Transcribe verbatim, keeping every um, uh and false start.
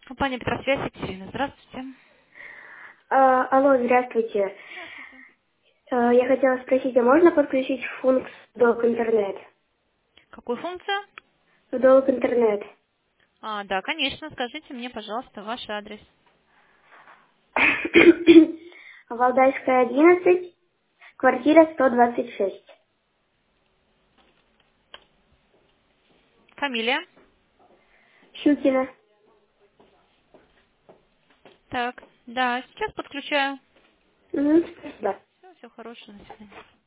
Компания Петросвязь, Екатерина. Здравствуйте. А, алло, здравствуйте. Здравствуйте. А, я хотела спросить, а можно подключить функцию долг интернет? Какую функцию? Долг интернет. А, да, конечно. Скажите мне, пожалуйста, ваш адрес. Валдайская, одиннадцать, квартира сто двадцать шесть. Фамилия? Щукина. Так, да, сейчас подключаю. Угу, спасибо. Все, все хорошего, до свидания.